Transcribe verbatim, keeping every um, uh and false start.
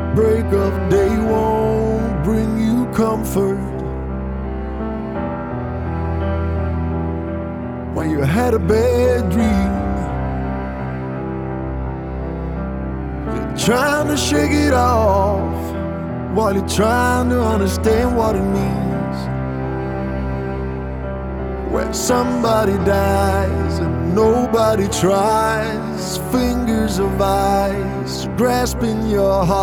break of day won't bring you comfort. When you had a bad dream, you're trying to shake it off while you're trying to understand what it means. When somebody dies and nobody tries, fingers of ice grasping your heart.